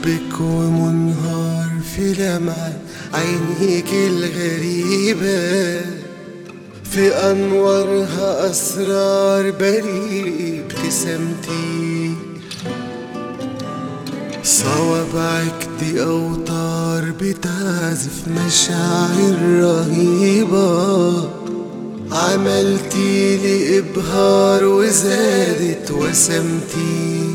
حبك ومنهار في لمعة عينيك الغريبة، في أنوارها أسرار بريء ابتسامتي، صوابعك دي أوتار بتعزف مشاعر رهيبة، عملتي لي إبهار وزادت وسمتي.